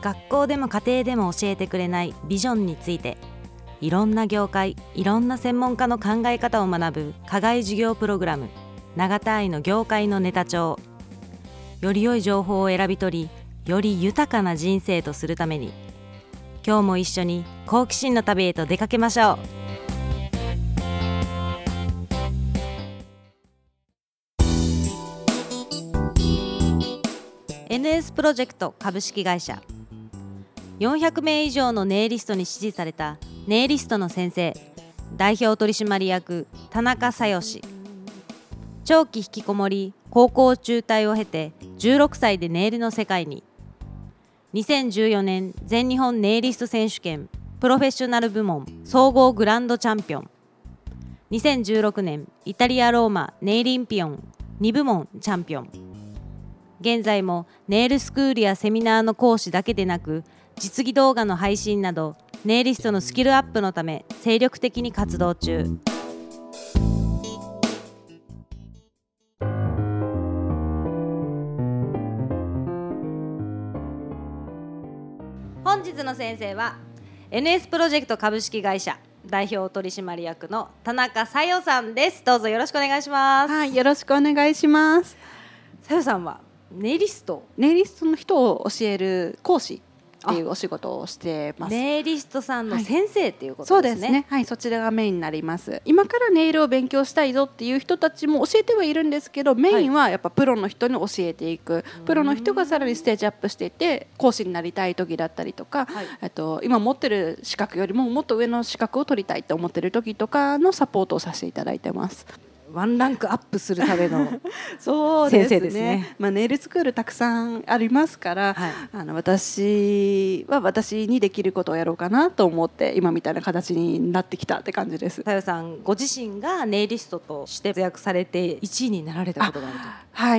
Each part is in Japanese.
学校でも家庭でも教えてくれないビジョンについて、いろんな業界、いろんな専門家の考え方を学ぶ課外授業プログラム、永田愛の業界のネタ帳。より良い情報を選び取り、より豊かな人生とするために、今日も一緒に好奇心の旅へと出かけましょう。NS プロジェクト株式会社、400名以上のネイリストに支持されたネイリストの先生、代表取締役田中紗代氏。長期引きこもり、高校中退を経て16歳でネイルの世界に。2014年全日本ネイリスト選手権プロフェッショナル部門総合グランドチャンピオン。2016年イタリア・ローマネイリンピオン2部門チャンピオン。現在もネイルスクールやセミナーの講師だけでなく、実技動画の配信などネイリストのスキルアップのため精力的に活動中。本日の先生は NS プロジェクト株式会社代表取締役の田中紗代さんです。どうぞよろしくお願いします。 はい、よろしくお願いします。 紗代さんはネイリストの人を教える講師っていうお仕事をしてます。 ネイリストさんの先生っていうことですね。 そうですね、はい、そちらがメインになります。今からネイルを勉強したいぞっていう人たちも教えてはいるんですけど、メインはやっぱプロの人に教えていく、プロの人がさらにステージアップしていって講師になりたい時だったりとか、今持ってる資格よりももっと上の資格を取りたいと思ってる時とかのサポートをさせていただいてます。 ワンランクアップするためのそうですね、 先生ですね。 ネイルスクールたくさんありますから、私は私にできることをやろうかなと思って今みたいな形になってきたって感じです。 紗代さんご自身がネイリストとして活躍されて1位になられたことがあると。 はい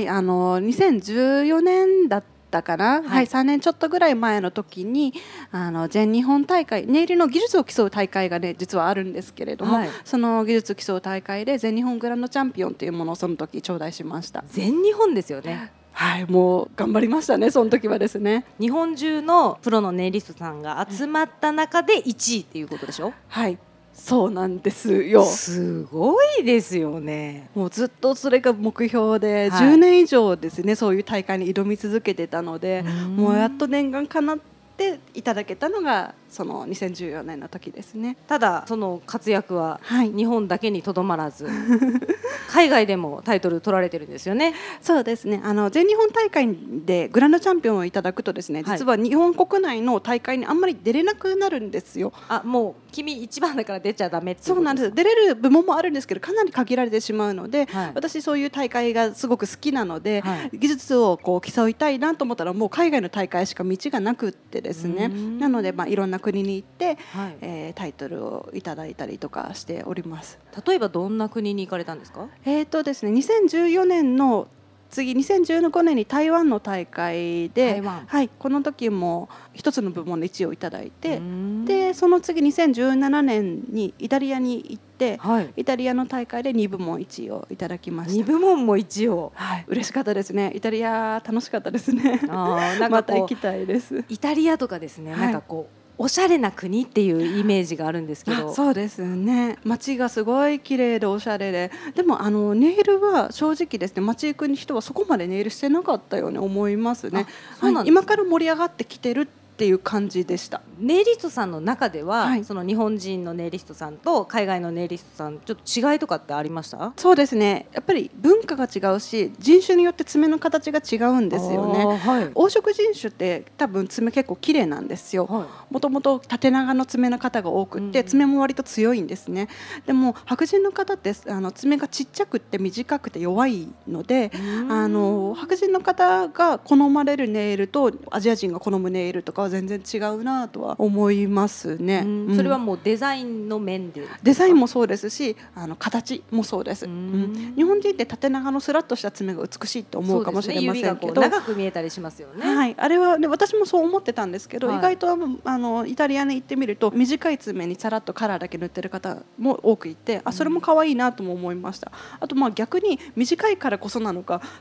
、2014年だったかな、3年ちょっとぐらい前の時に全日本大会、ネイルの技術を競う大会がね実はあるんですけれども、その技術を競う大会で全日本グランドチャンピオンというものをその時頂戴しました。 全日本ですよね。 はい、もう頑張りましたね、その時はですね。 日本中のプロのネイリストさんが集まった中で1位っていうことでしょ。 はい、そうなんですよ。 すごいですよね。 もうずっとそれが目標で、10年以上ですね、そういう大会に挑み続けてたので、もうやっと念願かなっていただけたのがその2014年の時ですね。 ただその活躍は日本だけにとどまらず、海外でもタイトル取られてるんですよね。 そうですね、全日本大会でグランドチャンピオンをいただくとですね、実は日本国内の大会にあんまり出れなくなるんですよ。 もう君一番だから出ちゃダメっていうことですか。 そうなんです。出れる部門もあるんですけどかなり限られてしまうので、私そういう大会がすごく好きなので、技術をこう競いたいなと思ったらもう海外の大会しか道がなくってですね、なのでいろんな国に行って、タイトルをいただいたりとかしております。 例えばどんな国に行かれたんですか。 ですね、2014年の次2015年に台湾の大会で、この時も一つの部門で1位をいただいて、でその次2017年にイタリアに行って、イタリアの大会で2部門1位をいただきました。 2部門も1位を、 嬉しかったですね。イタリア楽しかったですね。また行きたいです。 イタリアとかですね、なんかこうおしゃれな国っていうイメージがあるんですけど。 そうですね、街がすごい綺麗でおしゃれで、でもネイルは正直ですね、街行く人はそこまでネイルしてなかったように思いますね。今から盛り上がってきてるっていう感じでした。 ネイリストさんの中では、その日本人のネイリストさんと海外のネイリストさんちょっと違いとかってありました？ そうですね、やっぱり文化が違うし人種によって爪の形が違うんですよね。黄色人種って多分爪結構綺麗なんですよ。もともと縦長の爪の方が多くって、爪も割と強いんですね。でも白人の方って爪がちっちゃくって短くて弱いので、白人の方が好まれるネイルとアジア人が好むネイルとかは全然違うなとは思いますね。 それはもうデザインの面で、 デザインもそうですし形もそうです。日本人って縦長のスラッとした爪が美しいと思うかもしれませんけど、 指がこう長く見えたりしますよね。 あれは、ね、私もそう思ってたんですけど、意外とイタリアに行ってみると短い爪にさらっとカラーだけ塗ってる方も多くいて、それも可愛いなとも思いました。あと逆に短いからこそなのかすっ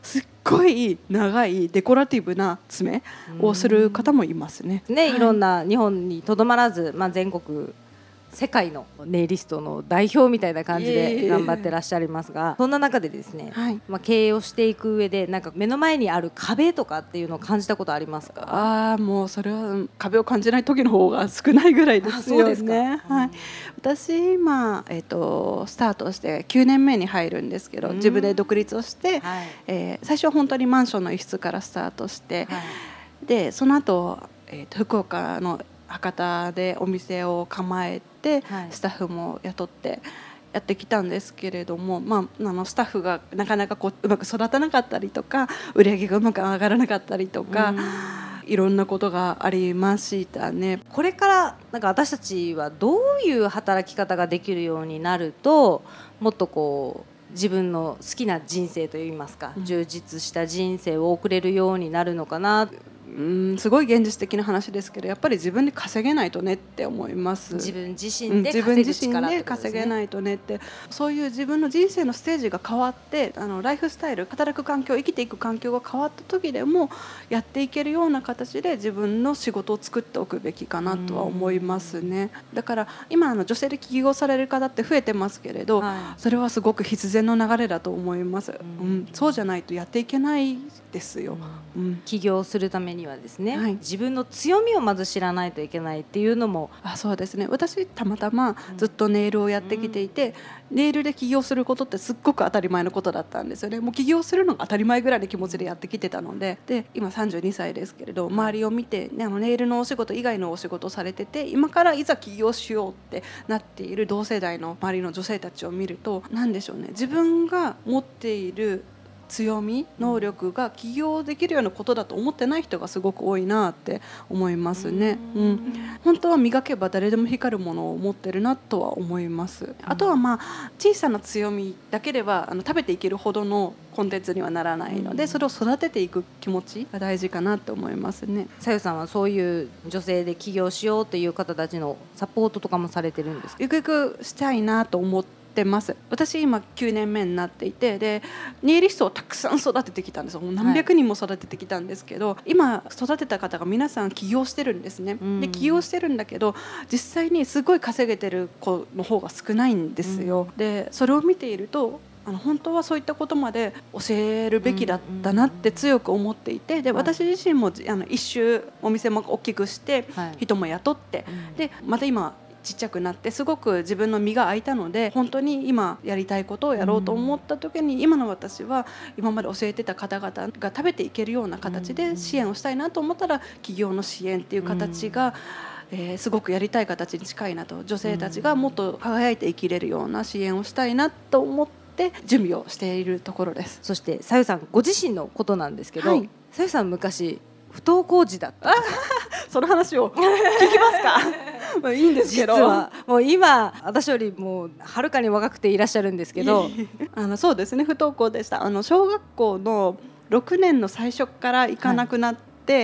ごい長いデコラティブな爪をする方もいますね。 いろんな日本にとどまらず、全国世界のネイリストの代表みたいな感じで頑張ってらっしゃいますが、そんな中でですね、経営をしていく上でなんか目の前にある壁とかっていうのを感じたことありますか？ もうそれは壁を感じない時の方が少ないぐらいですよね。そうですか。私今、スタートして9年目に入るんですけど、自分で独立をして、最初は本当にマンションの一室からスタートして、でその後、福岡の博多でお店を構えて、スタッフも雇ってやってきたんですけれども、スタッフがなかなかうまく育たなかったりとか、売り上げがうまく上がらなかったりとか、いろんなことがありましたね。 これからなんか私たちはどういう働き方ができるようになると、もっと自分の好きな人生といいますか、充実した人生を送れるようになるのかな。 すごい現実的な話ですけど、やっぱり自分で稼げないとねって思います。 自分自身で稼げないとねって、そういう自分の人生のステージが変わって、ライフスタイル、働く環境、生きていく環境が変わった時でもやっていけるような形で自分の仕事を作っておくべきかなとは思いますね。だから今女性で起業される方って増えてますけれど、それはすごく必然の流れだと思います。そうじゃないとやっていけないですよ。 起業するためにはですね、自分の強みをまず知らないといけないっていうのも。 そうですね。私たまたまずっとネイルをやってきていて、ネイルで起業することってすっごく当たり前のことだったんですよね。もう起業するのが当たり前ぐらいの気持ちでやってきてたので、今32歳ですけれど、周りを見て、ネイルのお仕事以外のお仕事をされてて、今からいざ起業しようってなっている同世代の周りの女性たちを見ると、何でしょうね、自分が持っている強み、能力が起業できるようなことだと思ってない人がすごく多いなって思いますね。本当は磨けば誰でも光るものを持ってるなとは思います。あとは小さな強みだけでは食べていけるほどのコンテンツにはならないので、それを育てていく気持ちが大事かなと思いますね。 さゆさんはそういう女性で起業しようという方たちのサポートとかもされてるんですか？ ゆくゆくしたいなと思ってます。私今9年目になっていて、でネイリストをたくさん育ててきたんです。もう何百人も育ててきたんですけど、今育てた方が皆さん起業してるんですね。で起業してるんだけど、実際にすごい稼げてる子の方が少ないんですよ。でそれを見ていると、本当はそういったことまで教えるべきだったなって強く思っていて、で私自身も一周お店も大きくして人も雇って、でまた今ちっちゃくなってすごく自分の身が空いたので、本当に今やりたいことをやろうと思った時に、今の私は今まで教えてた方々が食べていけるような形で支援をしたいなと思ったら、企業の支援っていう形がすごくやりたい形に近いなと、女性たちがもっと輝いて生きれるような支援をしたいなと思って準備をしているところです。 そしてさゆさんご自身のことなんですけど、さゆさん昔不登校児だったその話を聞きますか？いいんですけど、 実はもう今私よりもはるかに若くていらっしゃるんですけどそうですね、不登校でした。小学校の6年の最初から行かなくなって、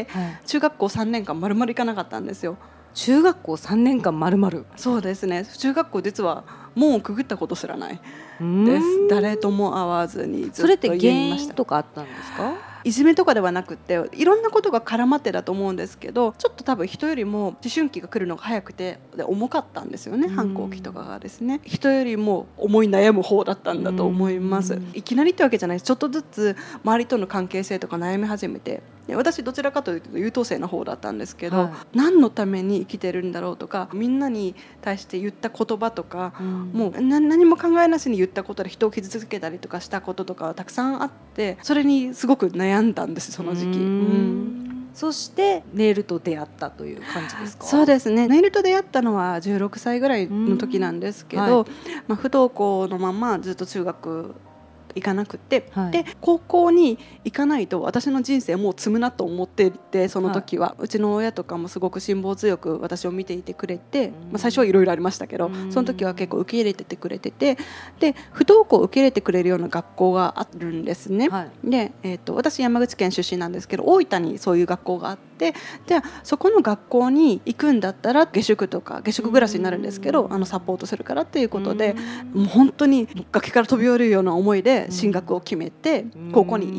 中学校3年間丸々行かなかったんですよ。 中学校3年間丸々。 そうですね。中学校実は門をくぐったことすらないです。誰とも会わずにずっと家にいました。 それって原因とかあったんですか？ いじめとかではなくて、いろんなことが絡まってだと思うんですけど、ちょっと多分人よりも思春期が来るのが早くて重かったんですよね。反抗期とかがですね、人よりも思い悩む方だったんだと思います。いきなりってわけじゃないです。ちょっとずつ周りとの関係性とか悩み始めて、私どちらかというと優等生な方だったんですけど、何のために生きてるんだろうとか、みんなに対して言った言葉とか、もう何も考えなしに言ったことで人を傷つけたりとかしたこととかたくさんあって、それにすごく悩んだんです、その時期。 そしてネイルと出会ったという感じですか？ そうですね。ネイルと出会ったのは16歳ぐらいの時なんですけど、不登校のままずっと中学行かなくて、で高校に行かないと私の人生もう積むなと思っていて、その時は、うちの親とかもすごく辛抱強く私を見ていてくれて、最初はいろいろありましたけど、その時は結構受け入れてくれてて、で不登校を受け入れてくれるような学校があるんですね。で、私山口県出身なんですけど、大分にそういう学校があって、じゃあそこの学校に行くんだったら下宿暮らしになるんですけど、サポートするからっていうことで、もう本当に崖から飛び降りるような思いで進学を決めて高校に行っ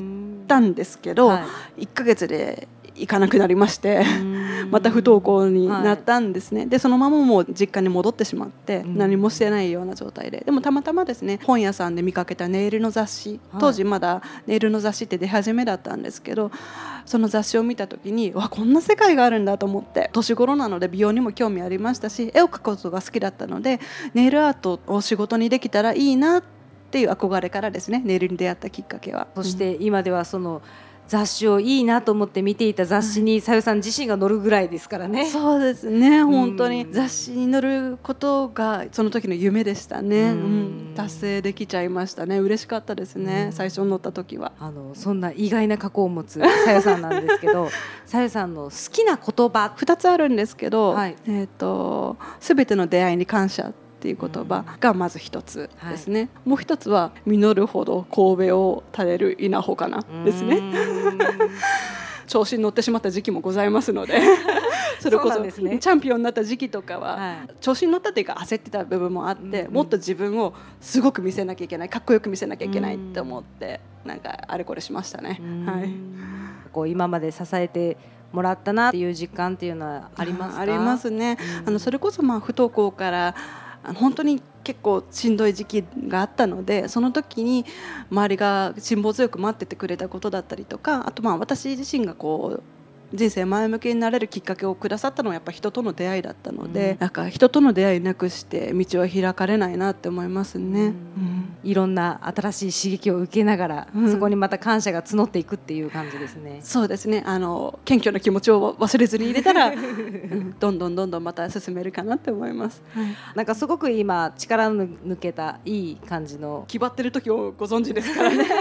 たんですけど、1ヶ月で行かなくなりましてまた不登校になったんですね。でそのままもう実家に戻ってしまって何もしてないような状態で、でもたまたまですね本屋さんで見かけたネイルの雑誌、当時まだネイルの雑誌って出始めだったんですけど、その雑誌を見た時にわこんな世界があるんだと思って、年頃なので美容にも興味ありましたし、絵を描くことが好きだったのでネイルアートを仕事にできたらいいなっていう憧れからですねネイルに出会ったきっかけは。 そして今ではその雑誌をいいなと思って見ていた雑誌にさよさん自身が載るぐらいですからね。 そうですね、本当に雑誌に載ることがその時の夢でしたね。達成できちゃいましたね。嬉しかったですね、最初に載った時は。 そんな意外な過去を持つさよさんなんですけどさよさんの好きな言葉 2つあるんですけど、全ての出会いに感謝っていう言葉がまず一つですね、もう一つは実るほど神戸を垂れる稲穂かなですね調子に乗ってしまった時期もございますのでそれこそ、チャンピオンになった時期とかは、調子に乗ったっていうか焦ってた部分もあって、もっと自分をすごく見せなきゃいけない、かっこよく見せなきゃいけないって思ってなんかあれこれしましたね。 こう今まで支えてもらったなっていう実感っていうのはありますか？ ありますね。それこそ不登校から本当に結構しんどい時期があったので、その時に周りが辛抱強く待っててくれたことだったりとか、あと私自身がこう人生前向きになれるきっかけをくださったのはやっぱ人との出会いだったので、なんか人との出会いなくして道は開かれないなって思いますね。 いろんな新しい刺激を受けながら、そこにまた感謝が募っていくっていう感じですね。 そうですね、謙虚な気持ちを忘れずに入れたらどんどんまた進めるかなって思います。 なんかすごく今力の抜けたいい感じの気張ってる時をご存知ですからね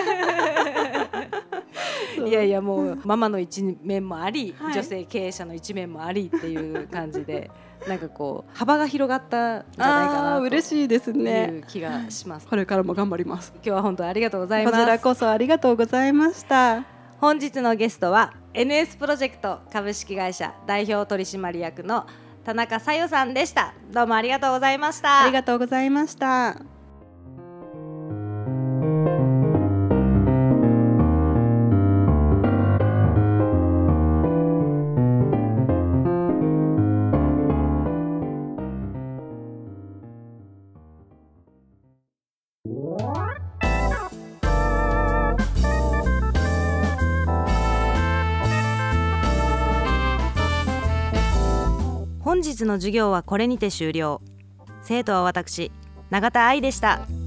いやいやもうママの一面もあり、女性経営者の一面もありっていう感じでなんかこう幅が広がったんじゃないかなと嬉しいですね、 いう気がします。 これからも頑張ります。 今日は本当ありがとうございます。 こちらこそありがとうございました。 本日のゲストは NS プロジェクト株式会社代表取締役の田中さよさんでした。どうもありがとうございました。 ありがとうございました。 本日の授業はこれにて終了。生徒は私永田愛でした。